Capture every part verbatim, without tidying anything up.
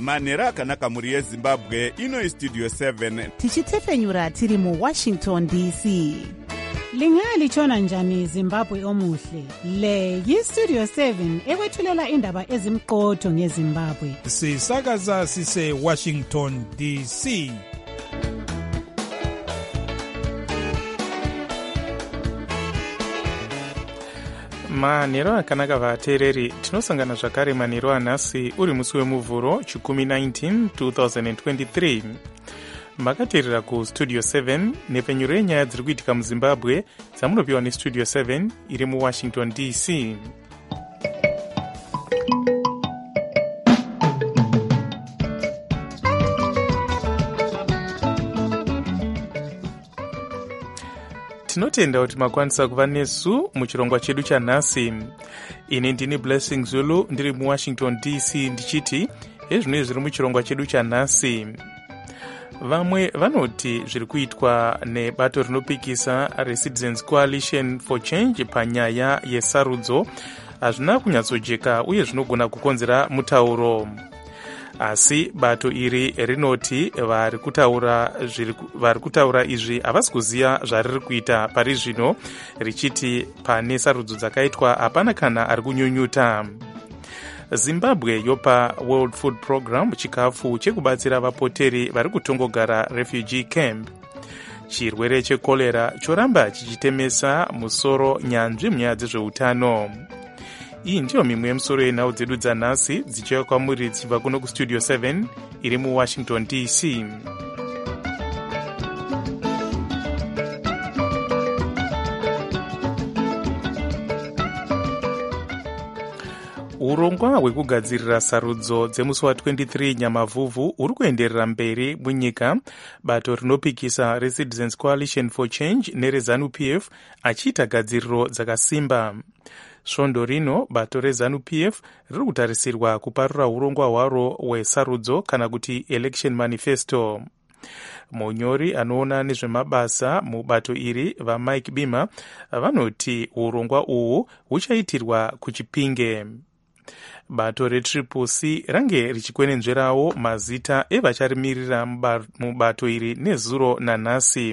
manhero akanaka mhuri yezimbabwe. Ino istudio seven tichitefenyura tiri muwashington D C. Lingalitshona njani Zimbabwe omuhle? Le yistudio seven ekwethulela indaba ezimqotho ngeZimbabwe. Sisakaza sise Washington D C. manhero akanaka vateereri, tinosangana zvakare manhero anhasi uri musi wemuvhuro chikumi nineteen twenty twenty-three. makateerera kustudio seven nepfenyuro yenyaya dziri kuitika muzimbabwe dzamunopiwa nestudio seven iri muwashington D C. tinotenda kuti makwanisa kuva nesu muchirongwa chedu chanhasi. ini ndini Blessing Zulu ndiri muwashington D C ndichiti hezvino zviri muchirongwa chedu chanhasi. vamwe vanoti zviri kuitwa nebato rinopikisa reCitizens Coalition for Change panyaya yesarudzo hazvina kunyatsojeka uye zvinogona kukonzera mutauro. asi bato iri rinoti vari kutaura vari kutaura izvi havasi kuziva zvariri kuita pari zvino, richiti pane sarudzo dzakaitwa hapana kana ari kunyunyuta. Zimbabwe yopa World Food Program chikafu chekubatsira vapoteri vari kutongogara refugee camp. chirwere chekolera choramba chichitemesa musoro nyanzvi munyaya dzezveutano. iyi ndiyo mimwe yemusoro yenhau dzedu dzanhasi dzichiuya kwamuri dzichibva kuno kustudio seven iri muwashington D C. urongwa hwekugadzirira sarudzo dzemusi wa-twenty-three nyamavhuvhu uri kuenderera mberi munyika, bato rinopikisa reCitizens Coalition for Change nereZANU P F achiita gadziriro dzakasimba. svondo rino bato reZANU P F riri kutarisirwa kuparura urongwa hwaro hwesarudzo kana kuti election manifesto. munyori anoona nezvemabasa mubato iri vaMike Bima vanoti urongwa uhu huchaitirwa kuChipinge. bato reTriple C range richikwenenzverawo mazita evacharimirira mubato iri nezuro nanhasi.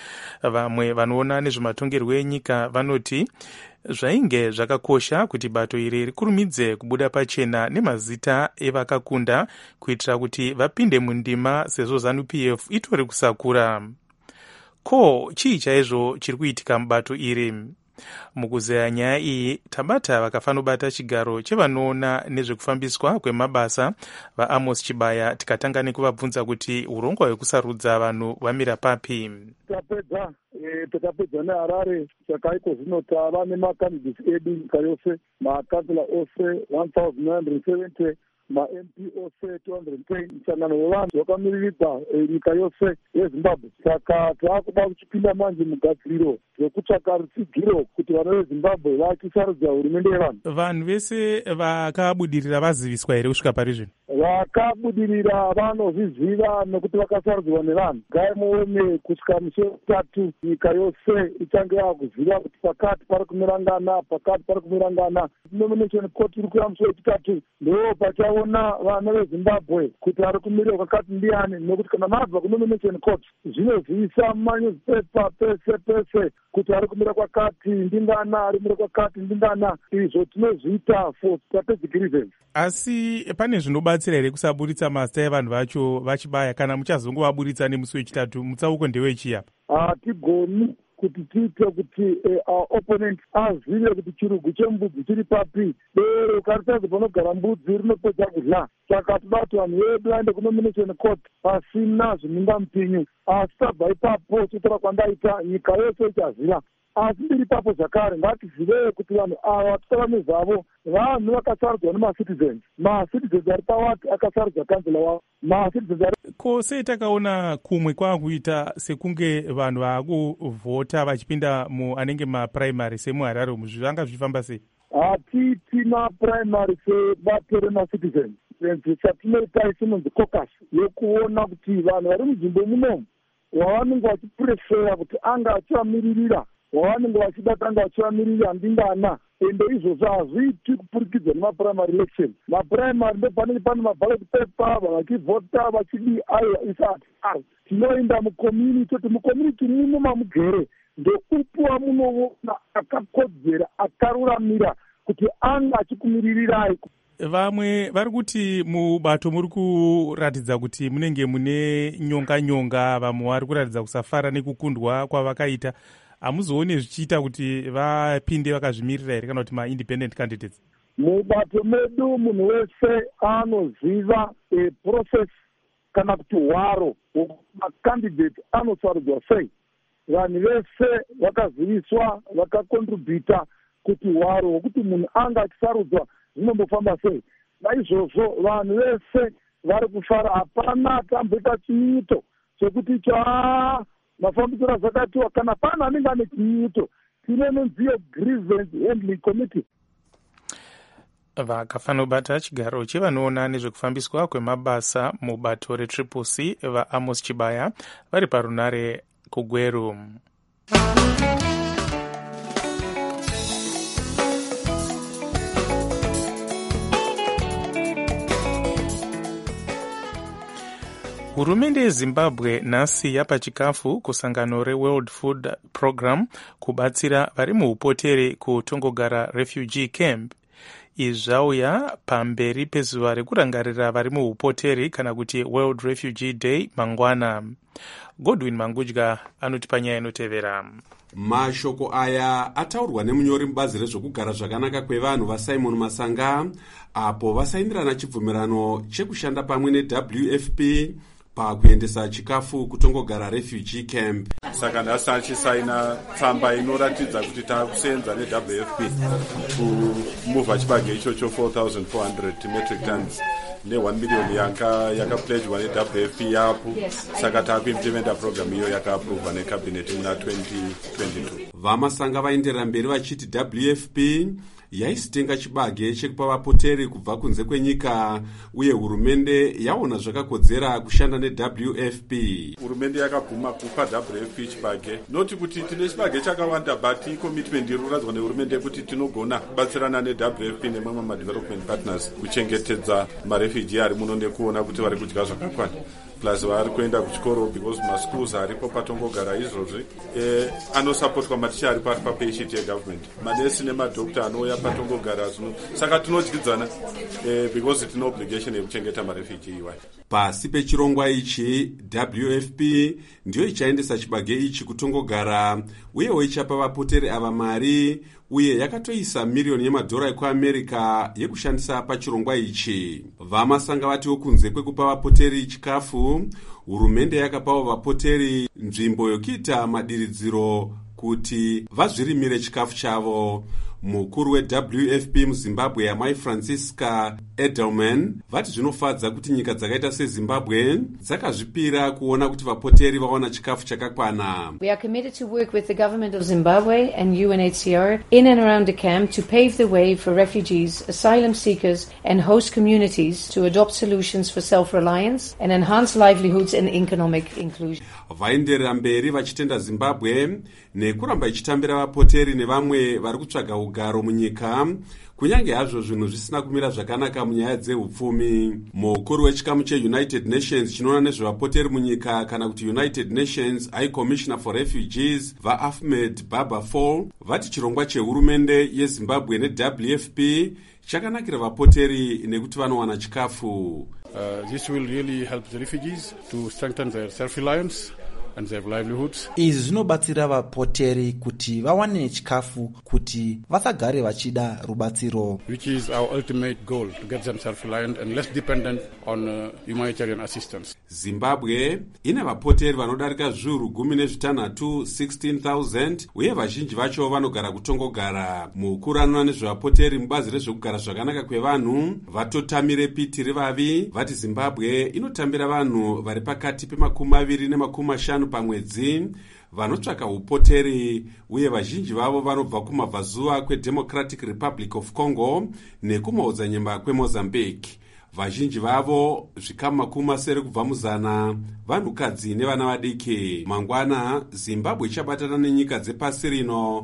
vamwe vanoona nezvematongerwo enyika vanoti zvainge zvakakosha kuti bato iri rikurumidze kubuda pachena nemazita evakakunda kuitira kuti vapinde mundima sezvo ZANU P F itori kusakura. ko chii chaizvo chiri kuitika mubato iri? mukuzeya nyaya iyi tabata vakafanobata chigaro chevanoona nezvekufambiswa kwemabasa vaAmos Chibaya tikatanga nekuvabvunza kuti urongwa hwekusarudza vanhu vamira papi. tapedza takapedza neharare saka iko zvino tava nemakandidates edu nyika yose, makansela ose one thousand nine hundred seventy, ma-M P ose two hundred ten. msangano wevanhu wakamiririka nyika yose yezimbabwe. saka taakuda kuchipinda manje mugadziriro zvekutsvaka rutsigiro kuti vana vezimbabwe vachisarudza hurumende yevanhu. vanhu vese vakabudirira vaziviswa here kusvika pari zvino? vakabudirira vanozviziva nekuti vakasarudzwa nevanhu. gai muone kusvika musi wetatu nyika yose ichange yakuziva kuti pakati pari kumirangana pakati pari kumirangana. nomination court iri kuya musi wechitatu ndo pachaona vana vezimbabwe kuti ari kumirira kwakati ndiani, nekuti kana mabva kunomination court zvinozivisa mumanyuzipepa pese pese kuti ari kumira kwakati ndingana, ari kumira kwakati ndingana. izvo tinozviita for strategic reasons. asi pane zvinobatsira here kusaburitsa mazita evanhu vacho vachibaya? kana muchazongovaburitsa nemusi wechitatu mutsauko ndewechiyapa? hatigoni kuti tiite kuti our opponent azive kuti chirugu chembudzi chiri papi. dero karitadzi panogara mbudzi rinopedza kudya. saka toda kuti vanhu vedu vaende kunomination court pasina zvininga mupinyu. asi tabva ipapo chitora kwandaita nyika yose ichaziva. asi ndiri papo zvakare ngatizive kuti vanhu ava tora nezvavo vanhu vakasarudzwa nemacitizens. macitizens ari pawati akasarudzwa kanzela wavo. macitizens ari ko sei takaona kumwe kwakuita sekunge vanhu vaakuvhota vachipinda muanenge mapuraimary semuharare umu, zvanga zvifamba sei? hatiti mapuraimary sebato remacitizens. chatinoita isinonzi caucus yokuona kuti vanhu vari munzvimbo munomu wavanenge vachiprefera kuti anga achivamiririra, wavanenge vachida tanga vachivamiririra ndingana, ende izvozvo hazviitwi kupurikidza nemaprimary election. Maprimary ndopanenge pane maballot paper, vachivhota vachidii, aiwa isati ari tinoenda mucommunity kuti mucommunity muno mamugere ndoupi wamunoona akakodzera akaruramira kuti anga achikumirirai. Vamwe vari kuti mubato muri kuratidza kuti munenge mune nyonga nyonga, vamwe vari kuratidza kusafara nekukundwa kwavakaita. Hamuzoone zvichiita kuti vapinde vakazvimirira here kana kuti ma-independent candidates? Mubato medu munhu wese anoziva e process kana kuti hwaro macandidate anosarudzwa sei. Vanhu vese vakaziviswa vakakontributa kuti hwaro hwokuti munhu anga achisarudzwa zvinombofamba sei. Naizvozvo vanhu vese vari kufara, hapana tamboita chiito chekuti cha mafambisiro azakatiwa kana pana anenge ane chiito. Tine nonziyo grievance handling committee. Vakafanira kubata chigaro chevanoona nezvekufambiswa kwemabasa mubato retriple C vaAmos Chibaya vari parunare kuGweru. Hurumende yeZimbabwe nhasi yapa chikafu kusangano reWorld Food Program kubatsira vari muupotere kutongogara refugee camp. Izvi zvauya pamberi pezuva rekurangarira vari muupotere kana kuti World Refugee Day mangwana. Godwin Mangudya anoti panyaya inotevera. Mashoko aya ataurwa nemunyori mubazi rezvokugara zvakanaka kwevanhu vaSimon Masanga apo vasaindirana chibvumirano chekushanda pamwe neW F P pakuendesa chikafu kutongogara refugee camp. Saka nhasi achisaina tsamba inoratidza kuti taakusenza neW F P kumuvha chibage ichocho four thousand four hundred metric tons ne one million yaka yakapledgwa neW F P yapo. Saka taakuimplementa program iyo yakaaprovwa necabinet muna twenty twenty-two. Vamasanga vaenderera mberi vachiti W F P yaisitenga chibage chekupa vapoteri kubva kunze kwenyika uye hurumende yaona zvakakodzera kushanda neW F P. Hurumende yakabvuma kupa W F P chibage, noti kuti tine chibage chakawanda but commitment irikuradzwa nehurumende kuti tinogona kubatsirana neW F P nemamwe madevelopment partners kuchengetedza marefugee ari muno nekuona kuti vari kudya zvakakwana. Plus vari kuenda kuchikoro because maschools aripo patongogara izvozvi eh, anosapotwa maticha ari pari papayshit yegovernment, manesi nemadokta anouya patongogara zvino. Saka tinodyidzana eh, because tine obligation yekuchengeta marefugee iwayo. Pasi pechirongwa ichi W F P ndiyo ichaendesa chibage ichi kutongogara uyewo ichapa vapoteri ava mari uye yakatoisa miriyoni yemadhora ekuAmerica yekushandisa pachirongwa ichi. Vamasanga vatiwo kunze kwekupa vapoteri chikafu, hurumende yakapawo vapoteri nzvimbo yokuita madiridziro kuti vazvirimire chikafu chavo. Mukuru weW F P muZimbabwe yamai Francisca Edelman vati zvinofadza kuti nyika dzakaita seZimbabwe dzakazvipira kuona kuti vapoteri vaona chikafu chakakwana. We are committed to work with the government of Zimbabwe and U N H C R in and around the camp to pave the way for refugees, asylum seekers and host communities to adopt solutions for self-reliance and enhance livelihoods and economic inclusion. Vaenderera mberi vachitenda Zimbabwe nekuramba ichitambira vapoteri nevamwe vari kutsvaga ugaro munyika kunyange hazvo zvinhu zvisina kumira zvakanaka munyaya dzeupfumi. Mukuru wechikamu cheUnited Nations chinoona nezvevapoteri munyika kana kuti United Nations High Commissioner for Refugees vaAhmed Baba Fall vati chirongwa chehurumende yeZimbabwe neW F P chakanakira vapoteri nekuti vanowana chikafu. Uh, this will really help the refugees to strengthen their self-reliance and their livelihoods. Izvi zvinobatsira vapoteri kuti vawane chikafu kuti vasagare vachida rubatsiro. Which is our ultimate goal, to get them self-reliant and less dependent on uh, humanitarian assistance. Zimbabwe ina vapoteri vanodarika zviuru gumi nezvitanhatu sixteen thousand uye vazhinji vacho vanogara kutongogara. Mukuru anoona nezvevapoteri mubazi rezvekugara zvakanaka kwevanhu vatotamire Piti Rivavi vati Zimbabwe inotambira vanhu vari pakati pemakumi maviri nemakumi mashanu pamwedzi vanotsvaka upoteri uye vazhinji vavo vanobva kumabvazuva kweDemocratic Republic of Congo nekumaodzanyemba kweMozambique. Vazhinji vavo zvikamu makumi masere kubva muzana vanhukadzi nevana vadiki. Mangwana Zimbabwe ichabatana nenyika dzepasi rino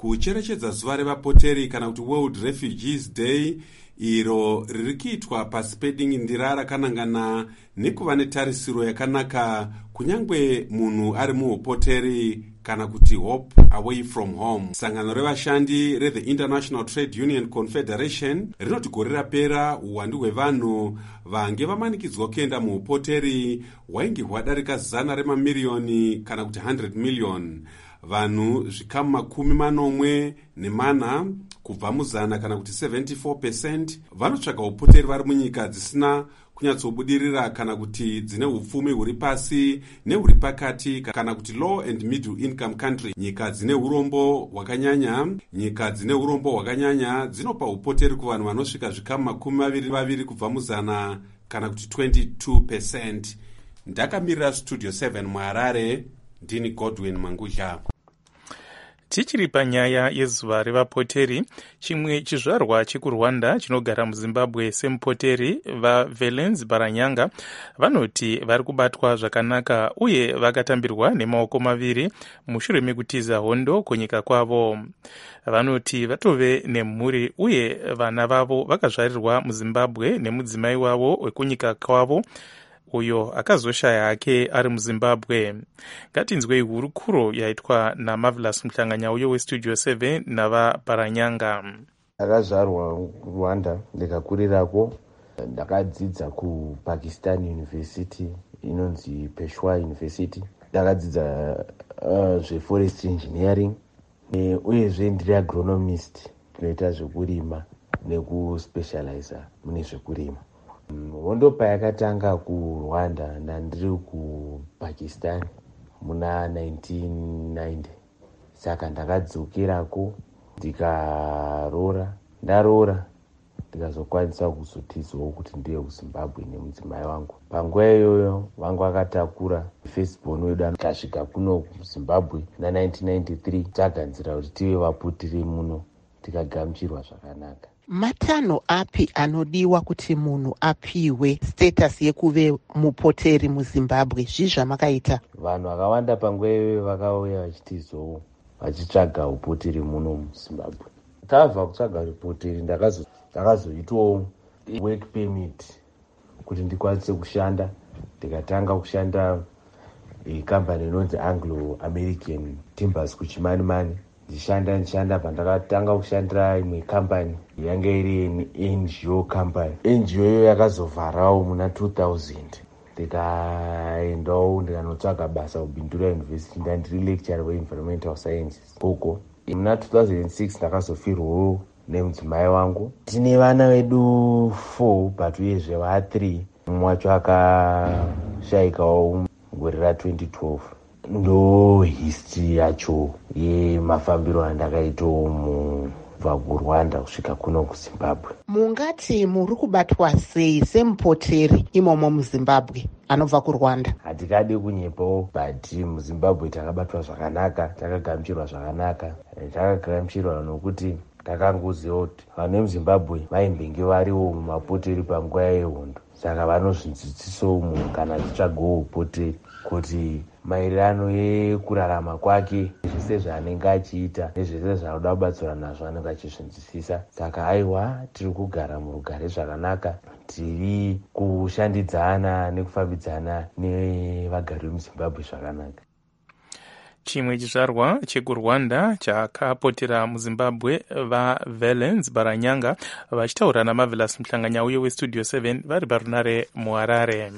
kucherechedza zuva revapoteri kana kuti World Refugees Day, iro riri kuitwa pasi pedingindira rakanangana nekuva netarisiro yakanaka kunyangwe munhu ari muupoteri kana kuti hope away from home. Sangano revashandi re the International Trade Union Confederation rinoti gore rapera uwandu hwevanhu vange vamanikidzwa kuenda muupoteri hwainge hwadarika zana remamiliyoni kana kuti one hundred million. Vanhu zvikamu makumi manomwe nemana kubva muzana kana kuti seventy-four percent vanotsvaga upoteri vari munyika dzisina kunyatsobudirira kana kuti dzine upfumi huri pasi nehuri pakati kana kuti low and middle income country. Nyika dzine urombo hwakanyanya nyika dzine urombo hwakanyanya dzinopa upoteri kuvanhu vanosvika zvikamu makumi maviri vaviri kubva muzana kana kuti twenty-two percent. Ndakamirira Studio seven muHarare, ndini Godwin Mangudla. Tichiri panyaya yezuva revapoteri, chimwe chizvarwa chekurwanda chinogara muZimbabwe semupoteri vaValence Baranyanga vanoti vari kubatwa zvakanaka uye vakatambirwa nemaoko maviri mushure mekutiza hondo kunyika kwavo. Vanoti vatove nemhuri uye vana vavo vakazvarirwa muZimbabwe nemudzimai wavo wekunyika kwavo uyo akazoshaya hake ari muZimbabwe. Ngatinzwei hurukuro yaitwa naMarvelous Mhlanganya uyo weStudio seven navaBaranyanga. Ndakazvarwa Rwanda ndikakurirako. Ndakadzidza kuPakistan University inonzi Peshawar University. Ndakadzidza uh, zveforest engineering uyezve ndiri agronomist, tinoita zvekurima nekuspecializa mune zvekurima. Hondo payakatanga kuRwanda ndandiri kuPakistan muna nineteen ninety. Saka ndakadzokirako ndikarora, ndarora ndikazokwanisa kuzotizwawo kuti ndiye kuZimbabwe nemudzimai wangu. Panguva iyoyo vangu akatakura firstborn wedu akasvika kuno kuZimbabwe na nineteen ninety-three. Taganzira kuti tive vapoteri muno tikagamuchirwa zvakanaka. Matanho api anodiwa kuti munhu apiwe status yekuve mupoteri muZimbabwe? Zvizva makaita vanhu vakawanda panguva iyoyo vakauya vachitizowo vachitsvaga upoteri muno muZimbabwe. Tabva kutsvaga upoteri ndakazoitwawo work permit kuti ndikwanise kushanda. Ndikatanga kushanda ikambani inonzi Anglo American Timbers kuChimanimani. Ndishanda ndishanda pandakatanga kushandira imwe company yanga iri N G O company. N G O iyo yakazovharawo muna two thousand. Ndikaendawo ndikanotsvaga basa kuBindura University, ndandiri lecturer weEnvironmental Sciences uko. Muna two thousand six ndakazofirwawo nemudzimai wangu. Tine vana vedu four but uyezve va three. Mumwe wacho akashayikawo gore ra twenty twelve. Ndo history yacho yemafambiro andakaitawo mubva kuRwanda kusvika kuno kuZimbabwe. Mungati muri kubatwa sei semupoteri imomo muZimbabwe anobva kuRwanda? Hatikadi kunyepawo but muZimbabwe takabatwa zvakanaka, takagamuchirwa zvakanaka. Takagamuchirwa nokuti takangoziva kuti vanhu vemuZimbabwe vaimbenge variwo mumapoteri panguva yehondo. Saka vanozvinzidzisawo munhu kana achitsvagawo upoteri kuti maererano yekurarama kwake, zvese zvaanenge achiita nezvese zvaanoda kubatsira nazvo anenge achizvinzwisisa. Saka aiwa, tiri kugara murugare zvakanaka, tiri kushandidzana nekufambidzana nevagari vemuZimbabwe zvakanaka. Chimwe chizvarwa chekurwanda chakapotera muZimbabwe vaValence Baranyanga vachitaura naMarvelous Mhlanganya uye weStudio seven vari parunare muHarare.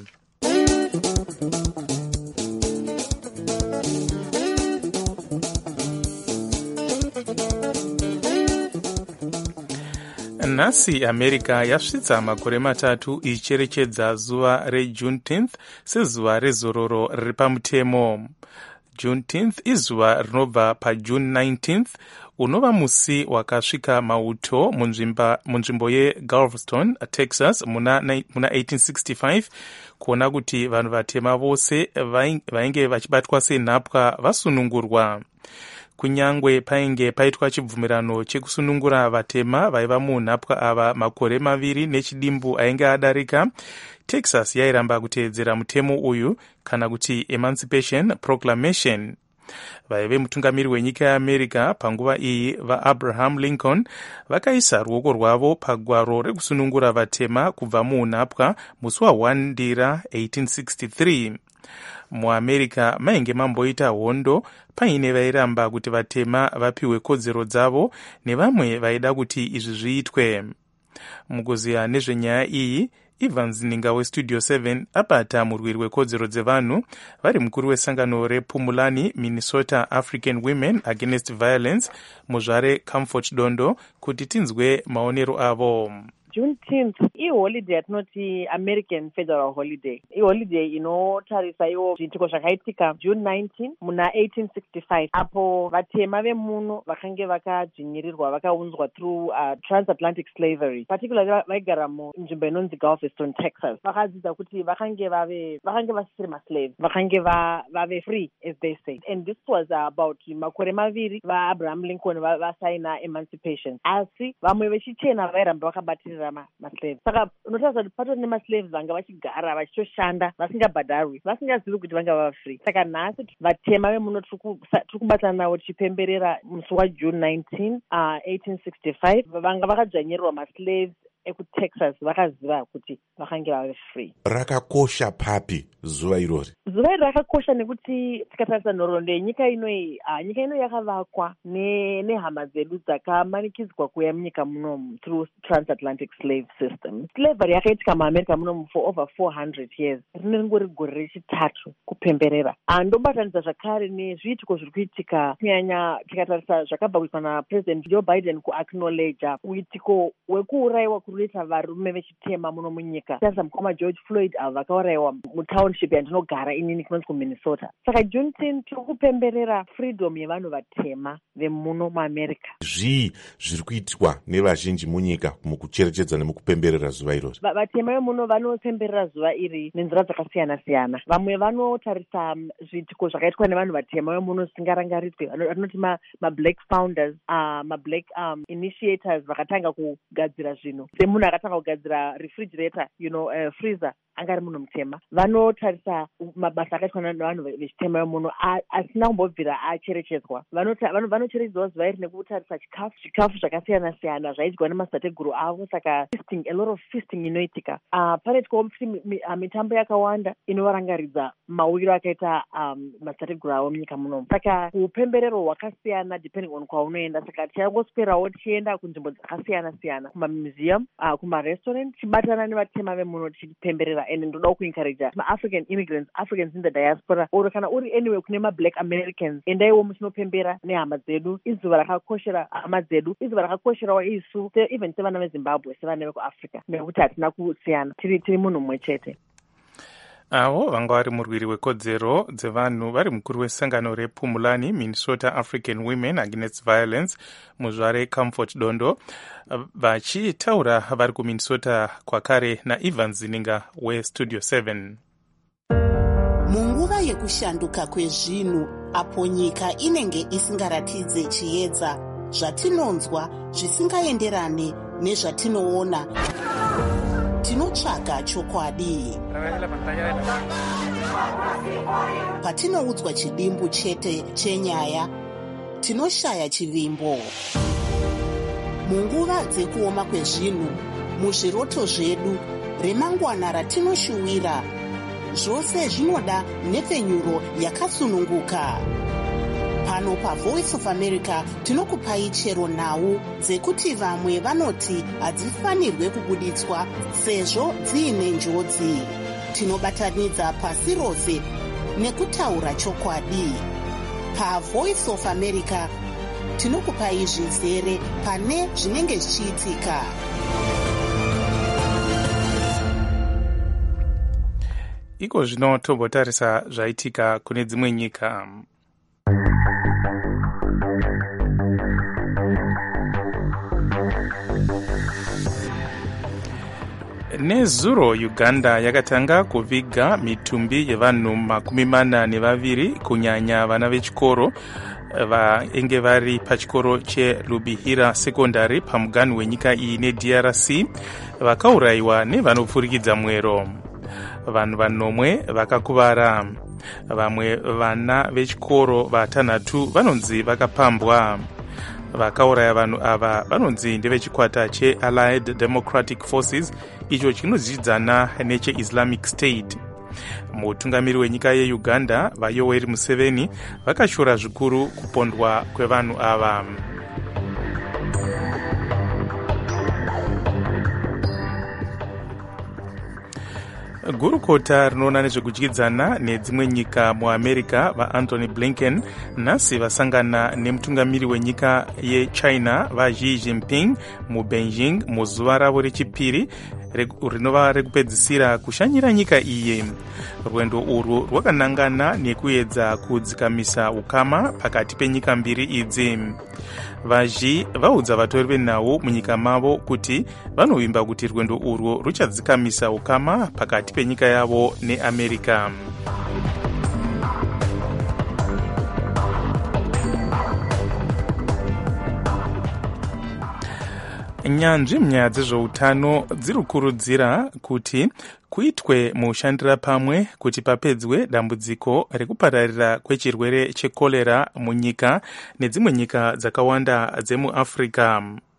Nhasi America yasvitsa makore matatu ichicherechedza zuva reJuneteenth sezuva rezororo riri pamutemo. Juneteenth izuva rinobva paJune nineteenth unova musi wakasvika mauto munzvimbo yeGalveston, Texas muna, muna eighteen sixty-five kuona kuti vanhu vatema vose vainge vachibatwa senhapwa vasunungurwa. Kunyangwe painge paitwa chibvumirano chekusunungura vatema vaiva munhapwa ava makore maviri nechidimbu ainge adarika, Texas yairamba kuteedzera mutemo uyu kana kuti Emancipation Proclamation. vaive mutungamiri wenyika yeamerica panguva iyi vaabraham Lincoln vakaisa ruoko rwavo pagwaro rekusunungura vatema kubva muunapwa musi wa first ndira eighteen sixty-three. muamerica mainge mamboita hondo paine vairamba kuti vatema vapiwe kodzero dzavo nevamwe vaida kuti izvi zviitwe. mukuziya nezvenyaya iyi, Evans Ninga westudio seven abata murwiri wekodzero dzevanhu vari mukuru wesangano rePumulani Minnesota African Women Against Violence muzvare Comfort Dondo kuti tinzwe maonero avo. Juneteenth iholiday yatinoti American Federal Holiday. Iholiday inotarisa iwo zviitiko zvakaitika June nineteenth muna eighteen sixty-five apo vatema vemuno vakange vakadzvinyirirwa vakaunzwa through uh, transatlantic slavery, particularly vaigara munzvimbo inonzi Galveston, Texas. Vakadzidza kuti vakange vave vakange vasisiri maslaves, vakange vave free as they say. And this was uh, about makore maviri vaAbraham Lincoln vasaina emancipation. Asi vamwe vechichena vairamba vakabatirira maslaves. Saka unotaura kuti patori nemaslaves vanga vachigara vachitoshanda vasingabhadharwi, vasingazivi kuti vanga vava free. Saka nhasi vatema vemuno tiri kubatana navo tichipemberera musi waJune nineteenth uh, eighteen sixty-five vanga vakadzvanyirirwa maslaves ekuTexas vakaziva kuti vakange vave free. Rakakosha papi zuva irori? Zuva iri rakakosha nekuti tikatarisa nhoroondo yenyika inoi, uh, nyika inoi yakavakwa nehama dzedu dzakamanikidzwa kuuya munyika munomu through transatlantic slave system. Slavery yakaitika muAmerica munomu for over four hundred years. Rinengori gore rechitatu kupemberera. Ndobatanidza zvakare nezviitiko zviri kuitika kunyanya tikatarisa zvakabva kuitwa naPresident Joe Biden kuacknowledge uitiko wekuurayiwa kunoita varume vechitema muno munyika. Tarisa mukoma George Floyd avo vakaurayiwa mutownship yandinogara inini kunonzi kuMinnesota. Saka Juneteenth tiri kupemberera freedom yevanhu vatema vemuno muAmerica. Zvii zviri kuitwa nevazhinji munyika mukucherechedza nemukupemberera zuva irori? Vatema vemuno vanopemberera zuva iri nenzira dzakasiyana siyana. Vamwe vanotarisa zviitiko zvakaitwa nevanhu vatema vemuno zvisingarangaritwe, vanoti mablack founders, mablack initiators vakatanga kugadzira zvinhu. Semunhu akatanga kugadzira refrigerator, you know, uh, freezer, angari munhu mutema. Vanotarisa mabasa akaitwa navanhu vechitema vemuno asina kumbobvira acherechedzwa. Vanocherechedzwa zuva iri nekutarisa chikafu chikafu zvakasiyana siyana zvaidywa nemadzitateguru avo. Saka feasting, a lot of feasting inoitika. Uh, panoitikawo mitambo yakawanda inovarangaridza mawiro akaita um, madzitateguru avo munyika munomu. Saka upemberero hwakasiyana depending on kwaunoenda. Saka tichangoswerawo tichienda kunzvimbo dzakasiyana siyana, kumamuseum, uh, kumarestaurant, tichibatana nevatema vemuno tichipemberera. And ndoda kuencourage ma-African immigrants, Africans in the diaspora, or kana uri anyway kune ma-Black Americans, endaiwo muchinopembera nehama dzedu. Izuva rakakoshera hama dzedu, izuva rakakosherawo isu even sevana veZimbabwe, sevana vekuAfrica, nekuti hatina kusiyana, tiri tiri munhu mumwe chete. Avo vanga vari murwiri wekodzero dzevanhu vari mukuru wesangano rePumulani Minnesota African Women Against Violence muzvare Comfort Dondo vachitaura vari kuMinnesota kwakare naEvans Ninga westudio seven. Munguva yekushanduka kwezvinhu apo nyika inenge isingaratidze chiedza, zvatinonzwa zvisingaenderane nezvatinoona, tinotsvaga chokwadi. Patinoudzwa chidimbu chete chenyaya, tinoshaya chivimbo. Munguva dzekuoma kwezvinhu, muzviroto zvedu, remangwana ratinoshuwira, zvose zvinoda nhepfenyuro yakasununguka. Pano paVoice of America tinokupai chero nhau dzekuti vamwe vanoti hadzifanirwe kubuditswa sezvo dziine njodzi. Tinobatanidza pasi rose nekutaura chokwadi. PaVoice of America tinokupai zvizere pane zvinenge zvichiitika. Iko zvino tombotarisa zvaitika kune dzimwe nyika. Nezuro Uganda yakatanga kuviga mitumbi yevanhu makumi mana nevaviri kunyanya vana vechikoro vainge vari pachikoro cheLubihira Secondary pamuganhu wenyika iyi neD R C vakaurayiwa nevanopfurikidza mwero. Vanhu vanomwe vakakuvara. vamwe vana vechikoro vatanhatu vanonzi vakapambwa. Vakauraya vanhu ava vanonzi ndevechikwata cheallied democratic forces icho chinozvidzana neche-islamic state. Mutungamiri wenyika yeuganda vaYoweri Museveni vakashora zvikuru kupondwa kwevanhu ava. Gurukota rinoona nezvekudyidzana nedzimwe nyika muamerica vaAnthony Blinken nhasi vasangana nemutungamiri wenyika yechina vaXi Jinping muBeijing muzuva ravo rechipiri rinova rekupedzisira kushanyira nyika iyi. Rwendo urwu rwakanangana nekuedza kudzikamisa ukama pakati penyika mbiri idzi. VaXi vaudza vatori venhau munyika mavo kuti vanovimba kuti rwendo urwu ruchadzikamisa ukama pakati penyika yavo neAmerica. Nyanzvi munyaya dzezveutano dziri kukurudzira kuti kuitwe mushandira pamwe kuti papedzwe dambudziko rekupararira kwechirwere chekorera munyika nedzimwe nyika dzakawanda dzemuAfrica.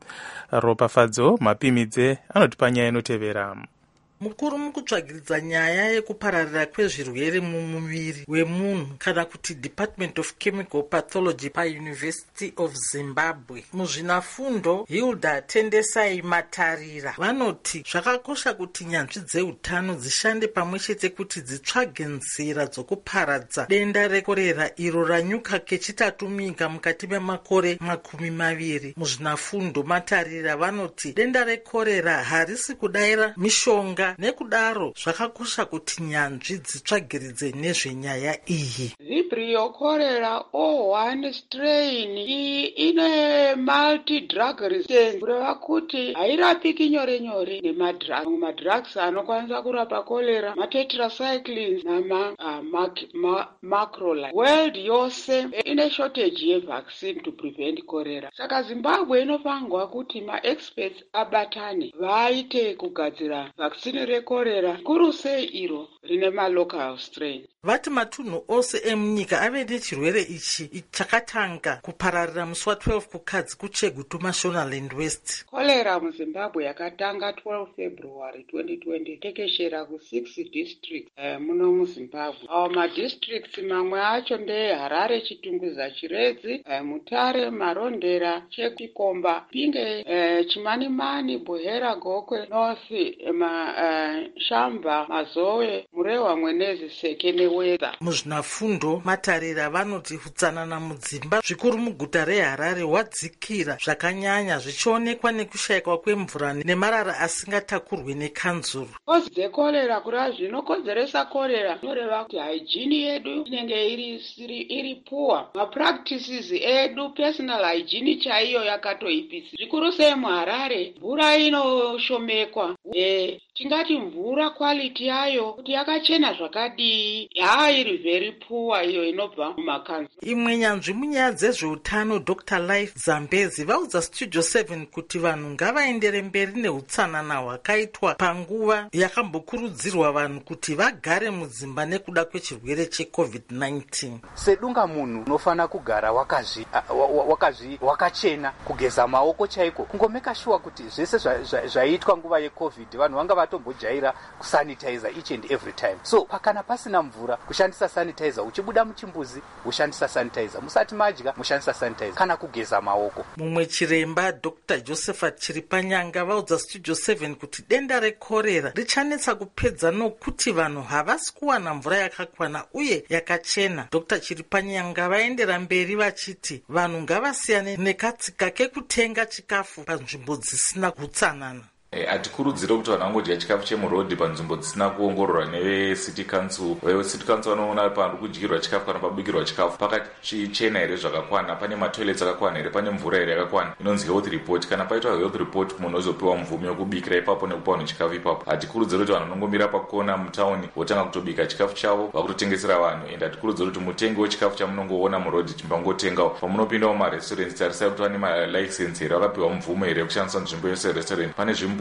Ropafadzo Mapimidze anotipa nyaya inotevera. Mukuru mukutsvagiridza nyaya yekupararira kwezvirwere mumuviri wemunhu kana kuti Department of Chemical Pathology paUniversity of Zimbabwe muzvinafundo Hilda Tendesai Matarira vanoti zvakakosha kuti nyanzvi dzeutano dzishande pamwe chete kuti dzitsvage nzira dzokuparadza denda rekorera iro ranyuka kechitatu munyika mukati memakore makumi maviri. Muzvinafundo Matarira vanoti denda rekorera harisi kudaira mishonga, nekudaro zvakakosha kuti nyanzvi dzitsvagiridze nezvenyaya iyi. Vibrio cholera O one strain iyi ine multi drug resistance kureva kuti hairapiki nyore nyore nemadrugs. Madrugs anokwanisa kurapa cholera matetracyclines nama uh, ma, macrolide. World yose ine shortage yevaccine to prevent cholera. Saka Zimbabwe inopangwa kuti ma-experts abatane vaite kugadzira vaccine rekorera kuru sei iro rine malocal strain. Vati matunhu ose emunyika ave nechirwere ichi chakatanga kupararira musi wa12 kukadzi kuChegutu Mashonaland West. Cholera muZimbabwe yakatanga twelve February twenty twenty tekeshera ku six districts eh, muno muZimbabwe. Awa madistricts mamwe acho ndeHarare, Chitunguza, Chiredzi, eh, Mutare, Marondera, Chekikomba, Pinge, eh, Chimanimani, Buhera, Gokwe, North, eh, ma, eh, Shamba, Mazowe, Murewa, Mwenezi, Sekene. Muzvinafundo Matarira vanoti hutsanana mudzimba zvikuru muguta reHarare hwadzikira zvakanyanya zvichionekwa nekushayikwa kwemvura nemarara asingatakurwe nekanzuru. Kozi dzekorera kura zvinokonzeresa korera noreva kuti hygiene yedu inenge iri iri poor. Mapractices edu personal hygiene chaiyo yakatoipisa. Zvikuru sei muHarare mvura inoshomekwa. Eh, tingati mvura quality yayo kuti yakachena zvakadii yaa iri very poor iyo inobva mumakanzuru. Imwe nyanzvi munyaya dzezveutano Doctor Life Zambezi vaudza Studio seven kuti vanhu ngavaendere mberi neutsanana hwakaitwa panguva yakambokurudzirwa vanhu kuti vagare mudzimba nekuda kwechirwere checovid nineteen. Sedunga munhu unofana kugara wakazvi wakazvi wakachena, kugeza maoko chaiko, kungomeka sure kuti zvese zvaiitwa nguva yecovid vanhu vanga vatombojaira kusanitizer each and every time. So pakana pasina mvura kushandisa sanitizer, uchibuda muchimbuzi ushandisa sanitizer, musati madya mushandisa sanitizer, kana kugeza maoko. Mumwe chiremba Doctor Josephat Chiripanyanga vaudza Studio seven kuti denda rekorera richanetsa kupedza nokuti vanhu havasi kuwana mvura yakakwana uye yakachena. Doctor Chiripanyanga vaendera mberi vachiti vanhu ngavasiyane nekatsika kekutenga chikafu panzvimbo dzisina utsanana. Hatikurudzire kuti vanhu vangodya chikafu chemurodhi panzvimbo dzisina kuongororwa nevecity council. Vecity council vanoona pari kudyirwa chikafu kana pabikirwa chikafu pakachichena here zvakakwana, pane matoilets akakwana here, pane mvura here yakakwana, inonzi health report. Kana paitwa health report munhu ozopiwa mvumo yekubikira ipapo nekupa vanhu chikafu ipapo. Hatikurudzire kuti vanhu vanongomira pakona mutauni votanga kutobika chikafu chavo vakutotengesera vanhu. Ende hatikurudzire kuti mutengewo chikafu chamunongoona murodhi chimbangotengawo. Pamunopindawo mumarestaurants tarisai kuti vane malicense here, vakapiwa mvumo here yekushandisa nzvimbo yose restaurant. Pane zvimbu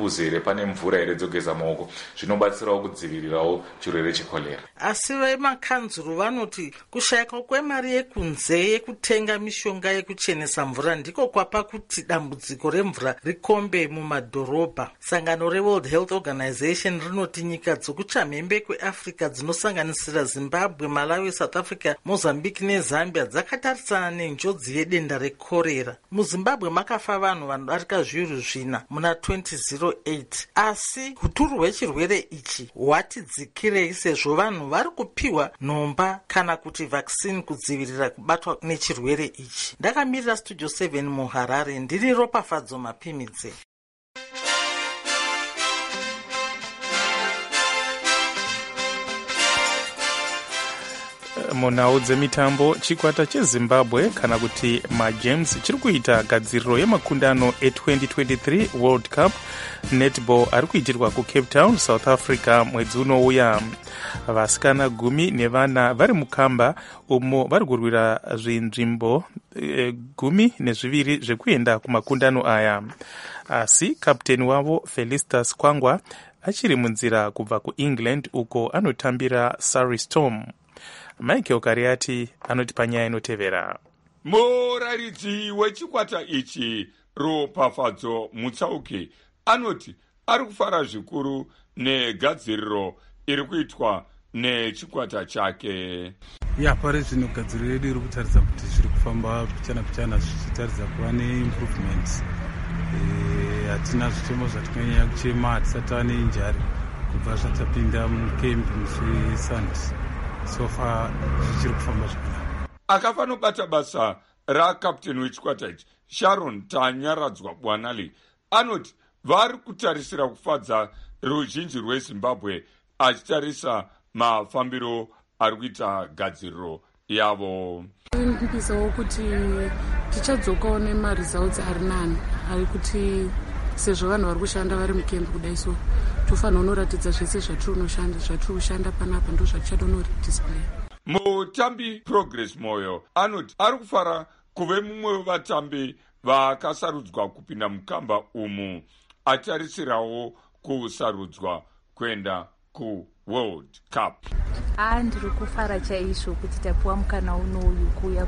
chimbuzi here, pane mvura here dzogeza maoko, zvinobatsirawo kudzivirirawo chirwere chekorera. Asi vemakanzuru vanoti kushayika kwemari yekunze yekutenga mishonga yekuchenesa mvura ndiko kwapa kuti dambudziko remvura rikombe mumadhorobha. Sangano reWorld Health Organization rinoti nyika dzokuchamhembe kweAfrica dzinosanganisira Zimbabwe, Malawi, South Africa, Mozambique neZambia dzakatarisana nenjodzi yedenda rekorera. MuZimbabwe makafa vanhu vanodarika zviuru zvina muna twenty oh eight. Asi huturu hwechirwere ichi hwati dzikirei sezvo vanhu vari kupiwa nhomba kana kuti vaccine kudzivirira kubatwa nechirwere ichi. Ndakamirira Studio seven muHarare, ndiri Ropafadzo Mapimidze. Munhau dzemitambo, chikwata cheZimbabwe kana kuti maGames chiri kuita gadziriro yemakundano e-twenty twenty-three World Cup Netball ari kuitirwa kuCape Town, South Africa mwedzi unouya. Vasikana gumi nevana vari mukamba umo vari kurwira zvinzvimbo e, gumi nezviviri zvekuenda kumakundano aya. Asi kapteni wavo Felicitas Kwangwa achiri munzira kubva kuEngland uko anotambira Surrey Storm. Michael Kariati anoti panyaya inotevera. Muraridzi wechikwata ichi Ropafadzo Mutsauki anoti ari kufara zvikuru negadziriro iri kuitwa nechikwata chake. Ya pari zvino gadziriro yedu iri kutaridza kuti zviri kufamba pichana pichana zvichitaridza kuva neimprovements. Hatina zvichemo zvatinganyanya kuchema, hatisati ane injari kubva zvatapinda mukempi musi weSunday. So far zvichiri kufamba zvakanaka. Akafanobata basa rakapteni wechikwata ichi Sharon Tanyaradzwa Bwanali anoti vari kutarisira kufadza ruzhinji rweZimbabwe achitarisa mafambiro ari kuita gadziriro yavo. Ndimbisawo kuti tichadzokawo nemaresults ari nani, ari kuti sezvo vanhu vari kushanda vari mukempi kudai, so tofanira kunoratidza zvese zvatiri kunoshanda zvatiri kushanda panapa ndo zvatichada kunodisplay. Mutambi Progress Moyo anoti ari kufara kuve mumwe wevatambi vakasarudzwa kupinda mukamba umu, atarisirawo kusarudzwa kuenda kuWorld Cup. Ah, ndiri kufara chaizvo kuti tapuwa mukana unoyu kuuya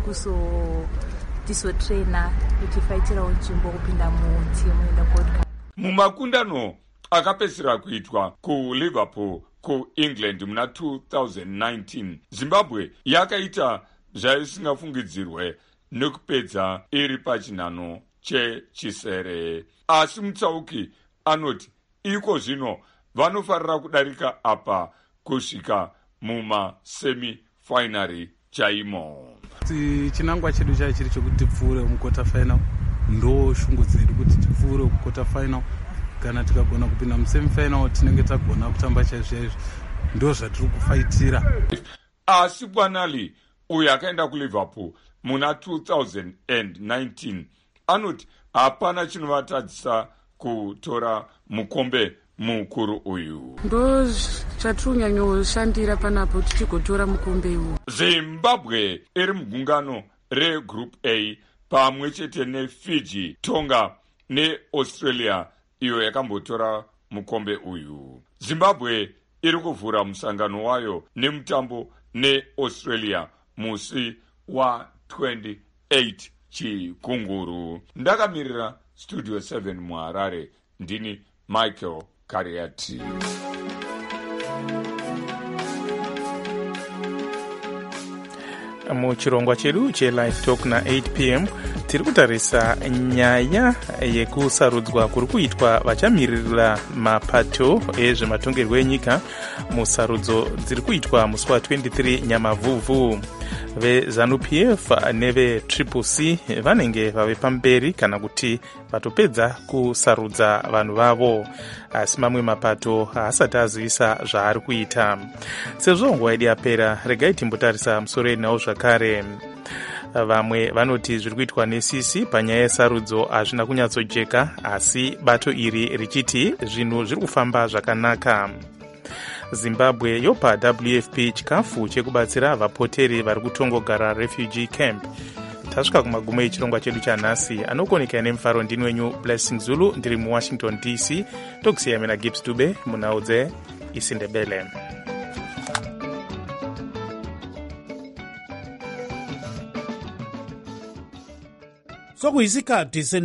kuzotisotraina tichifaitirawo nzvimbo kupinda mutimu enda World Cup. Mumakundano akapedzisira kuitwa kuLiverpool kuEngland muna two thousand nineteen, Zimbabwe yakaita zvaisingafungidzirwe nekupedza iri pachinhano chechisere. Asi Mutsauki anoti iko zvino vanofarira kudarika apa kusvika mumasemi-finary chaimo. Chinangwa chedu chai chiri chokuti tipfuure mukota final, ndo shungu dzedu kuti tipfuure mukota final. Kana tikagona kupinda musemi-final tinenge tagona kutamba chaizvo, ndo zvatiri kufaitira. Asi Bwanali uyo akaenda kuLiverpool muna two thousand nineteen anoti hapana chinovatadzisa kutora mukombe mukuru uyu. Ndo chatiri kunyanyoshandira panapo tichigotora mukombe iwo. Zimbabwe iri mugungano reGroup A pamwe chete neFiji, Tonga neAustralia iyo yakambotora mukombe uyu. Zimbabwe iri kuvhura musangano wayo nemutambo neAustralia musi wa twenty-eight chikunguru. Ndakamirira Studio seven muHarare, ndini Michael Kariati. Muchirongwa chedu cheLive Talk na eight p m tiri kutarisa nyaya yekusarudzwa kuri kuitwa vachamiririra mapato ezvematongerwo enyika musarudzo dziri kuitwa musi wa twenty-three Nyamavhuvhu. VeZANU-P F neveTriple C vanenge vave pamberi kana kuti vatopedza kusarudza vanhu vavo, asi mamwe mapato haasati azivisa zvaari kuita. Sezvo nguva yedu yapera, regai timbotarisa musoro enawo zvakare. Vamwe vanoti zviri kuitwa nesisi panyaya yesarudzo hazvina kunyatsojeka, asi bato iri richiti zvinhu zviri kufamba zvakanaka. Zimbabwe yopa W F P chikafu chekubatsira vapoteri vari kutongogara refugee camp. tasvika kumagumo echirongwa chedu chanhasi. Anokoneka nemufaro ndini wenyu Blessing Zulu, ndiri muwashington D C. Tokusiya mina Gibbs Dube munhau dzeIsindebele. sokuyisikhathi